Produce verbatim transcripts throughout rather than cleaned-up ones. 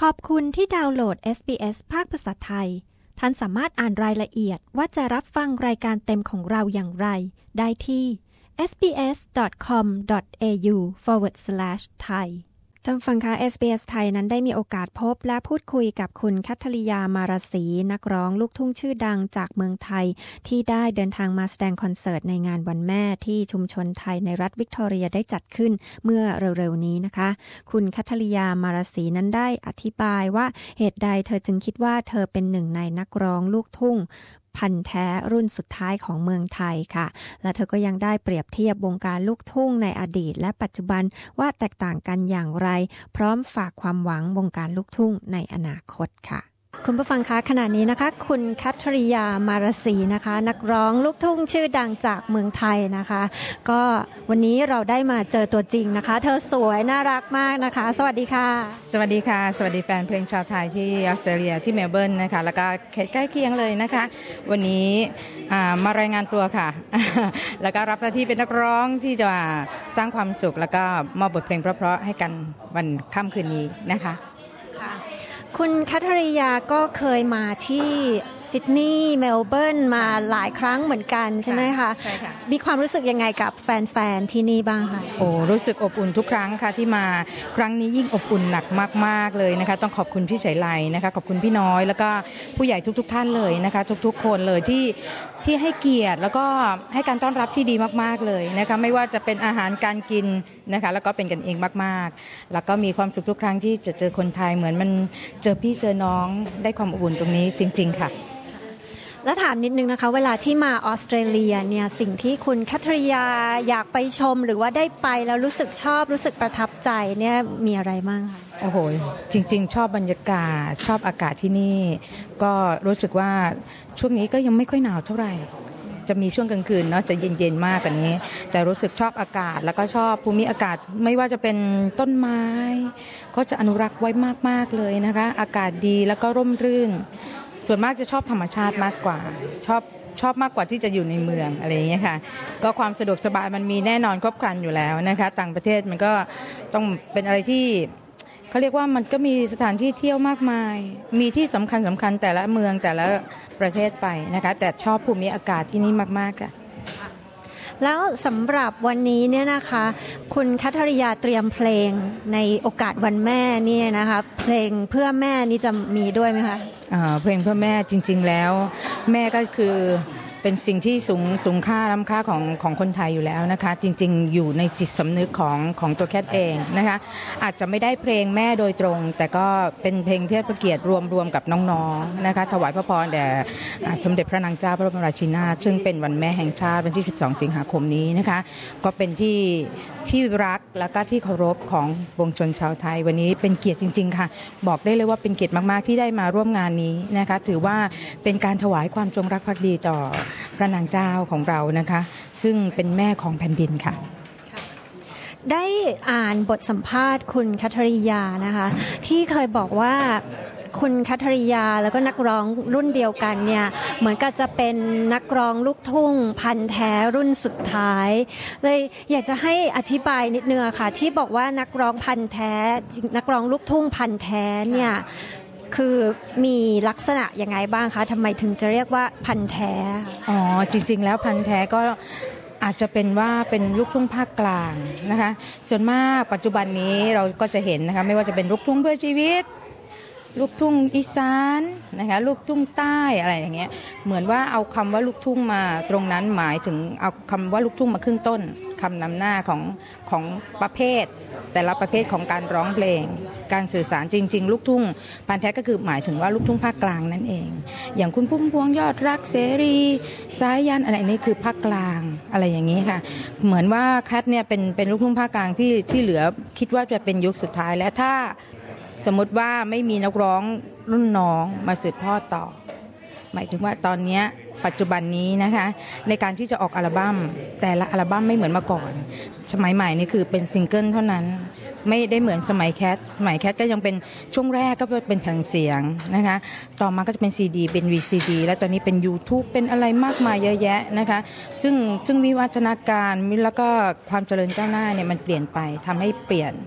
ขอบคุณที่ดาวน์โหลด เอส บี เอส ภาคภาษาไทยท่านสามารถอ่านรายละเอียดว่าจะรับฟังรายการเต็มของเราอย่างไรได้ที่ เอส บี เอส ดอท คอม ดอท เอ ยู สแลช ไทย ท่านฟังคะ เอส บี เอส ไทยนั้นได้มีโอกาสพบและพูดคุยกับคุณคัทธริยามาราศรีนักร้องลูกทุ่งชื่อดังจากเมืองไทยที่ได้เดินทางมาแสดงคอนเสิร์ตในงานวันแม่ที่ชุมชนไทยในรัฐวิกตอเรียได้จัดขึ้นเมื่อเร็วๆนี้นะคะคุณคัทธริยามาราศรีนั้นได้อธิบายว่าเหตุใดเธอจึงคิดว่าเธอเป็นหนึ่งในนักร้องลูกทุ่งพันธุ์แท้รุ่นสุดท้ายของเมืองไทยค่ะและเธอก็ยังได้เปรียบเทียบวงการลูกทุ่งในอดีตและปัจจุบันว่าแตกต่างกันอย่างไรพร้อมฝากความหวังวงการลูกทุ่งในอนาคตค่ะคุณผู้ฟังคะขณะนี้นะคะคุณคัทธริยามาราศรีนะคะนักร้องลูกทุ่งชื่อดังจากเมืองไทยนะคะก็วันนี้เราได้มาเจอตัวจริงนะคะเธอสวยน่ารักมากนะคะสวัสดีค่ะสวัสดีค่ะสวัสดีแฟนเพลงชาวไทยที่ออสเตรเลียที่เมลเบิร์นนะคะแล้วก็เขตใกล้เคียงเลยนะคะวันนี้มารายงานตัวค่ะ แล้วก็รับหน้าที่เป็นนักร้องที่จะสร้างความสุขแล้วก็มอบบทเพลงเพราะๆให้กันวันค่ำคืนนี้นะคะค่ะคุณคัทธริยาก็เคยมาที่ซิดนีย์เมลเบิร์นมาหลายครั้งเหมือนกันใช่ไหมคะใช่ค่ะมีความรู้สึกยังไงกับแฟนๆที่นี่บ้างคะโอ้รู้สึกอบอุ่นทุกครั้งค่ะที่มาครั้งนี้ยิ่งอบอุ่นหนักมากๆเลยนะคะต้องขอบคุณพี่ไฉไลนะคะขอบคุณพี่น้อยแล้วก็ผู้ใหญ่ทุกๆท่านเลยนะคะทุกๆคนเลยที่ที่ให้เกียรติแล้วก็ให้การต้อนรับที่ดีมากๆเลยนะคะไม่ว่าจะเป็นอาหารการกินนะคะแล้วก็เป็นกันเองมากๆแล้วก็มีความสุขทุกครั้งที่จะเจอคนไทยเหมือนมันเจอพี่เจอน้องได้ความอบอุ่นตรงนี้จริงๆค่ะและถามนิดนึงนะคะเวลาที่มาออสเตรเลียเนี่ยสิ่งที่คุณคัทธริยาอยากไปชมหรือว่าได้ไปแล้วรู้สึกชอบรู้สึกประทับใจเนี่ยมีอะไรบ้างคะโอ้โหจริงๆชอบบรรยากาศชอบอากาศที่นี่ก็รู้สึกว่าช่วงนี้ก็ยังไม่ค่อยหนาวเท่าไหร่จะมีช่วงกลางคืนเนาะจะเย็นๆมากกว่านี้แต่รู้สึกชอบอากาศแล้วก็ชอบภูมิอากาศไม่ว่าจะเป็นต้นไม้ก็จะอนุรักษ์ไว้มากๆเลยนะคะอากาศดีแล้วก็ร่มรื่นส่วนมากจะชอบธรรมชาติมากกว่าชอบชอบมากกว่าที่จะอยู่ในเมืองอะไรอย่างเงี้ยค่ะก็ความสะดวกสบายมันมีแน่นอนครบครันอยู่แล้วนะคะต่างประเทศมันก็ต้องเป็นอะไรที่เขาเรียกว่ามันก็มีสถานที่เที่ยวมากมายมีที่สำคัญสำคัญแต่ละเมืองแต่ละประเทศไปนะคะแต่ชอบภูมิอากาศที่นี่มากๆค่ะแล้วสำหรับวันนี้เนี่ยนะคะคุณคัทธริยาเตรียมเพลงในโอกาสวันแม่เนี่ยนะคะเพลงเพื่อแม่นี่จะมีด้วยไหมคะอ่าเพลงเพื่อแม่จริงๆแล้วแม่ก็คือเป็นสิ่งที่สูงสูงค่าล้ำค่าของของคนไทยอยู่แล้วนะคะจริงๆอยู่ในจิตสำนึกของของตัวแคทเองนะคะอาจจะไม่ได้เพลงแม่โดยตรงแต่ก็เป็นเพลงเทิดพระเกียรติรวมๆกับน้องๆนะคะถวายพระพรแด่สมเด็จพระนางเจ้าพระบรมราชินีนาถซึ่งเป็นวันแม่แห่งชาติวันที่สิบสองสิงหาคมนี้นะคะก็เป็นที่ที่รักแล้วก็ที่เคารพของปวงชนชาวไทยวันนี้เป็นเกียรติจริงๆค่ะบอกได้เลยว่าเป็นเกียรติมากๆที่ได้มาร่วมงานนี้นะคะถือว่าเป็นการถวายความจงรักภักดีต่อพระนางเจ้าของเรานะคะซึ่งเป็นแม่ของแผ่นดินค่ะได้อ่านบทสัมภาษณ์คุณคัทธริยานะคะที่เคยบอกว่าคุณคัทธริยาแล้วก็นักร้องรุ่นเดียวกันเนี่ยเหมือนกับจะเป็นนักร้องลูกทุ่งพันธุ์แท้รุ่นสุดท้ายเลยอยากจะให้อธิบายนิดนึงค่ะที่บอกว่านักร้องพันธุ์แท้นักร้องลูกทุ่งพันธุ์แท้เนี่ยคือมีลักษณะยังไงบ้างคะทำไมถึงจะเรียกว่าพันธุ์แท้อ๋อจริงๆแล้วพันธุ์แท้ก็อาจจะเป็นว่าเป็นลูกทุ่งภาคกลางนะคะส่วนมากปัจจุบันนี้เราก็จะเห็นนะคะไม่ว่าจะเป็นลูกทุ่งเพื่อชีวิตลูกทุ่งอีสานนะคะลูกทุ่งใต้อะไรอย่างเงี้ยเหมือนว่าเอาคำว่าลูกทุ่งมาตรงนั้นหมายถึงเอาคำว่าลูกทุ่งมาขึ้นต้นคำนำหน้าของของประเภทแต่ละประเภทของการร้องเพลงการสื่อสารจริงๆลูกทุ่งพันธุ์แท้ก็คือหมายถึงว่าลูกทุ่งภาคกลางนั่นเองอย่างคุณพุ่มพวงยอดรักเสรีสายันอะไรนี้คือภาคกลางอะไรอย่างนี้ค่ะเหมือนว่าแคทเนี่ยเป็นเป็นลูกทุ่งภาคกลางที่ที่เหลือคิดว่าจะเป็นยุคสุดท้ายและถ้าสมมติว่าไม่มีนักร้องรุ่นน้องมาสืบทอดต่อหมายถึงว่าตอนนี้ปัจจุบันนี้นะคะในการที่จะออกอัลบั้มแต่ละอัลบั้มไม่เหมือนเมื่อก่อนสมัยใหม่นี่คือเป็นซิงเกิลเท่านั้นไม่ได้เหมือนสมัยแคทสมัยแคทก็ยังเป็นช่วงแรกก็เป็นแผ่นเสียงนะคะต่อมาก็จะเป็นซีดีเป็น วี ซี ดี แล้วตอนนี้เป็น YouTube เป็นอะไรมากมายเยอะแยะนะคะซึ่งซึ่งวิวัฒนาการแล้วก็ความเจริญก้าวหน้าเนี่ยมันเปลี่ยนไปทำให้เปลี่ยน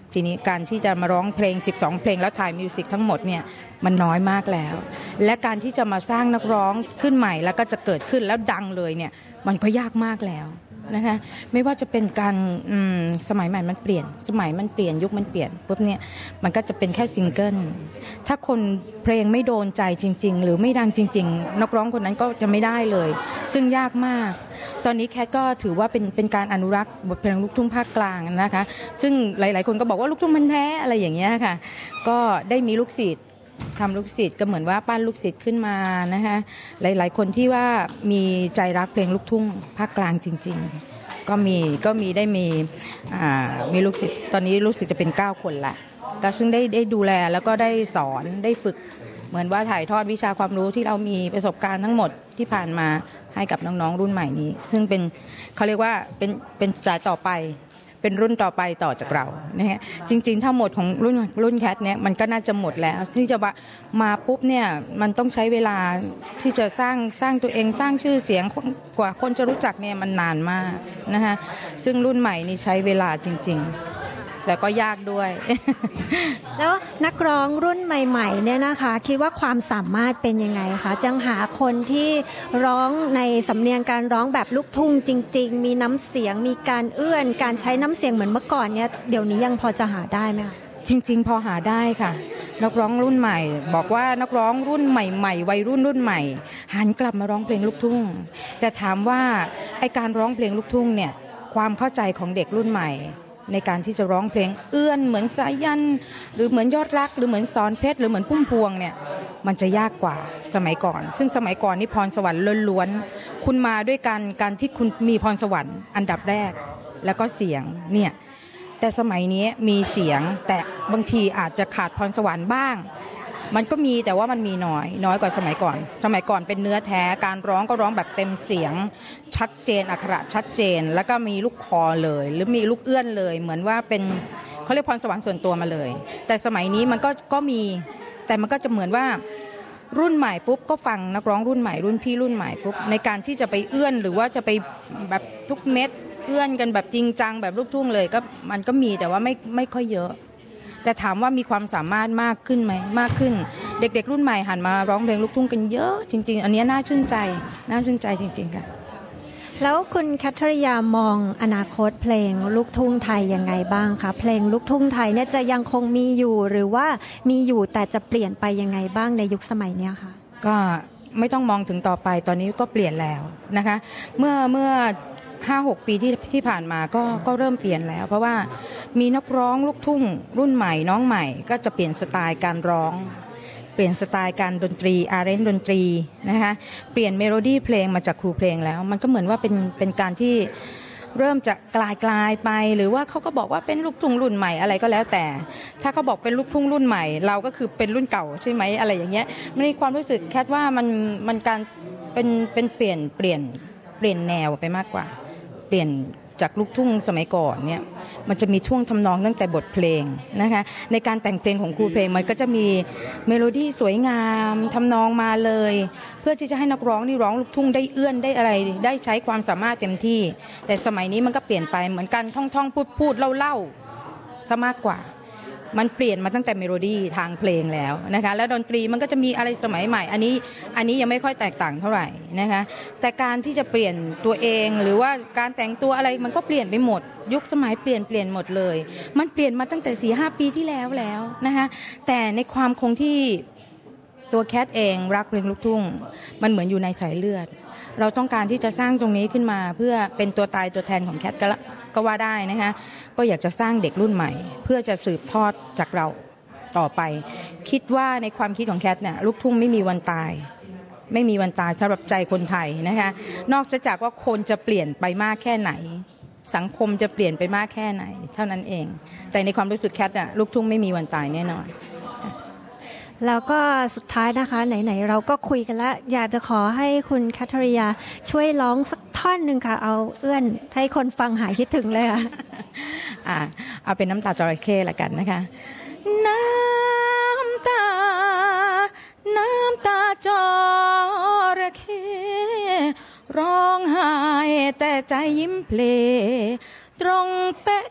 ทีนี้การที่จะมาร้องเพลงสิบสองเพลงแล้วถ่ายมิวสิกทั้งหมดเนี่ยมันน้อยมากแล้วและการที่จะมาสร้างนักร้องขึ้นใหม่แล้วก็จะเกิดขึ้นแล้วดังเลยเนี่ยมันก็ยากมากแล้วนะคะไม่ว่าจะเป็นการสมัยใหม่มันเปลี่ยนสมัยมันเปลี่ยนยุคมันเปลี่ยนปุ๊บเนี่ยมันก็จะเป็นแค่ซิงเกิลถ้าคนเพลงไม่โดนใจจริงๆหรือไม่ดังจริงๆนักร้องคนนั้นก็จะไม่ได้เลยซึ่งยากมากตอนนี้แคทก็ถือว่าเป็นเป็นการอนุรักษ์บทเพลงลูกทุ่งภาคกลางนะคะซึ่งหลายๆคนก็บอกว่าลูกทุ่งมันแท้อะไรอย่างเงี้ยค่ะก็ได้มีลูกศิษย์ทำลูกศิษย์ก็เหมือนว่าปั้นลูกศิษย์ขึ้นมานะคะหลายๆคนที่ว่ามีใจรักเพลงลูกทุ่งภาคกลางจริงๆก็มีก็มีได้มีมีลูกศิษย์ตอนนี้ลูกศิษย์จะเป็นเก้าคนละก็ซึ่งได้ได้ดูแลแล้วก็ได้สอนได้ฝึกเหมือนว่าถ่ายทอดวิชาความรู้ที่เรามีประสบการณ์ทั้งหมดที่ผ่านมาให้กับน้องๆรุ่นใหม่นี้ซึ่งเป็นเขาเรียกว่าเป็นเป็นสายต่อไปเป็นรุ่นต่อไปต่อจากเรานะฮะจริงๆถ้าหมดของรุ่นรุ่นแคทเนี่ยมันก็น่าจะหมดแล้วที่จะมาปุ๊บเนี่ยมันต้องใช้เวลาที่จะสร้างสร้างตัวเองสร้างชื่อเสียงกว่าคนจะรู้จักเนี่ยมันนานมากนะคะซึ่งรุ่นใหม่นี่ใช้เวลาจริงๆแต่ก็ยากด้วยแล้วนักร้องรุ่นใหม่ๆเนี่ยนะคะคิดว่าความสามารถเป็นยังไงคะจังหาคนที่ร้องในสำเนียงการร้องแบบลูกทุ่งจริงๆมีน้ำเสียงมีการเอื้อนการใช้น้ำเสียงเหมือนเมื่อก่อนเนี่ยเดี๋ยวนี้ยังพอจะหาได้ไหมคะจริงๆพอหาได้ค่ะนักร้องรุ่นใหม่บอกว่านักร้องรุ่นใหม่ๆวัยรุ่นรุ่นใหม่หันกลับมาร้องเพลงลูกทุ่งแต่ถามว่าไอ้การร้องเพลงลูกทุ่งเนี่ยความเข้าใจของเด็กรุ่นใหม่ในการที่จะร้องเพลงเอื้อนเหมือนสายันหรือเหมือนยอดรักหรือเหมือนสอนเพชรหรือเหมือนพุ่มพวงเนี่ยมันจะยากกว่าสมัยก่อนซึ่งสมัยก่อนนี่พรสวรรค์ล้วนๆคุณมาด้วยการการที่คุณมีพรสวรรค์อันดับแรกแล้วก็เสียงเนี่ยแต่สมัยนี้มีเสียงแต่บางทีอาจจะขาดพรสวรรค์บ้างมันก็มีแต่ว่ามันมีน้อยน้อยกว่าสมัยก่อนสมัยก่อนเป็นเนื้อแท้การร้องก็ร้องแบบเต็มเสียงชัดเจนอักขระชัดเจนแล้วก็มีลูกคอเลยหรือมีลูกเอื้อนเลยเหมือนว่าเป็นเขาเรียกพรสวรรค์ส่วนตัวมาเลยแต่สมัยนี้มันก็ก็มีแต่มันก็จะเหมือนว่ารุ่นใหม่ปุ๊บก็ฟังนักร้องรุ่นใหม่รุ่นพี่รุ่นใหม่ปุ๊บในการที่จะไปเอื้อนหรือว่าจะไปแบบทุกเม็ดเอื้อนกันแบบจริงจังแบบลูกทุ่งเลยก็มันก็มีแต่ว่าไม่ไม่ค่อยเยอะแต่ถามว่ามีความสามารถมากขึ้นไหมมากขึ้นเด็กๆรุ่นใหม่หันมาร้องเพลงลูกทุ่งกันเยอะจริงๆอันนี้น่าชื่นใจน่าชื่นใจจริงๆค่ะแล้วคุณแคทริยามองอนาคตเพลงลูกทุ่งไทยยังไงบ้างคะเพลงลูกทุ่งไทยเนี่ยจะยังคงมีอยู่หรือว่ามีอยู่แต่จะเปลี่ยนไปยังไงบ้างในยุคสมัยนี้คะก็ไม่ต้องมองถึงต่อไปตอนนี้ก็เปลี่ยนแล้วนะคะเมื่อเมื่อห้าหกปีที่ที่ผ่านมาก็ก็เริ่มเปลี่ยนแล้วเพราะว่ามีนักร้องลูกทุ่งรุ่นใหม่น้องใหม่ก็จะเปลี่ยนสไตล์การร้องเปลี่ยนสไตล์การดนตรีอาร์เรนจ์ดนตรีนะคะเปลี่ยนเมโลดี้เพลงมาจากครูเพลงแล้วมันก็เหมือนว่าเป็นเป็นการที่เริ่มจะกลายกลายไปหรือว่าเขาก็บอกว่าเป็นลูกทุ่งรุ่นใหม่อะไรก็แล้วแต่ถ้าเขาบอกเป็นลูกทุ่งรุ่นใหม่เราก็คือเป็นรุ่นเก่าใช่ไหมอะไรอย่างเงี้ยมันมีความรู้สึกแค่ว่ามันมันการเป็นเป็นเปลี่ยนเปลี่ยนเปลี่ยนแนวไปมากกว่าเปลี่ยนจากลูกทุ่งสมัยก่อนเนี่ยมันจะมีท่วงทำนองตั้งแต่บทเพลงนะคะในการแต่งเพลงของครูเพลงมันก็จะมีเมโลดี้สวยงามทำนองมาเลยเพื่อที่จะให้นักร้องนี่ร้องลูกทุ่งได้เอื้อนได้อะไรได้ใช้ความสามารถเต็มที่แต่สมัยนี้มันก็เปลี่ยนไปเหมือนกันท่องท่องพูดพูดเล่าเล่าซะมากกว่ามันเปลี่ยนมาตั้งแต่เมโลดี้ทางเพลงแล้วนะคะแล้วดนตรีมันก็จะมีอะไรสมัยใหม่อันนี้อันนี้ยังไม่ค่อยแตกต่างเท่าไหร่นะคะแต่การที่จะเปลี่ยนตัวเองหรือว่าการแต่งตัวอะไรมันก็เปลี่ยนไปหมดยุคสมัยเปลี่ยนเปลี่ยนหมดเลยมันเปลี่ยนมาตั้งแต่ สี่ห้า ปีที่แล้วแล้วนะคะแต่ในความคงที่ตัวแคทเองรักเพลงลูกทุ่งมันเหมือนอยู่ในสายเลือดเราต้องการที่จะสร้างตรงนี้ขึ้นมาเพื่อเป็นตัวตายตัวแทนของแคทก็ก็ว่าได้นะคะก็อยากจะสร้างเด็กรุ่นใหม่เพื่อจะสืบทอดจากเราต่อไปคิดว่าในความคิดของแคทเนี่ยลูกทุ่งไม่มีวันตายไม่มีวันตายสำหรับใจคนไทยนะคะนอกจากว่าคนจะเปลี่ยนไปมากแค่ไหนสังคมจะเปลี่ยนไปมากแค่ไหนเท่านั้นเองแต่ในความรู้สึกแคทน่ะลูกทุ่งไม่มีวันตายแน่นอนแล้วก็สุดท้ายนะคะไหนๆเราก็คุยกันแล้วอยากจะขอให้คุณแคทริยาช่วยร้องสักท่อนนึงค่ะเอาเอื้อนให้คนฟังหายคิดถึงเลยค่ะอ่าเอาเป็นน้ำตาจระเข้ละกันนะคะน้ำตาน้ำตาจระเข้ร้องไห้แต่ใจยิ้มเพลตรงเป๊ะ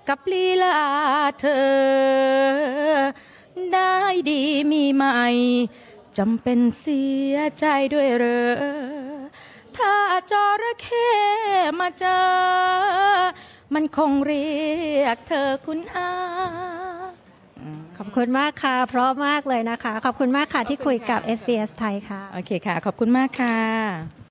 กับลีลาเธอได้ดีมีไหมจำเป็นเสียใจด้วยเหรอถ้าจระเข้มาเจอมันคงเรียกเธอคุณอาขอบคุณมากค่ะเพราะมากเลยนะคะขอบคุณมากค่ะที่คุยกับ เอส บี เอส ไทยค่ะโอเคค่ะขอบคุณมากค่ะ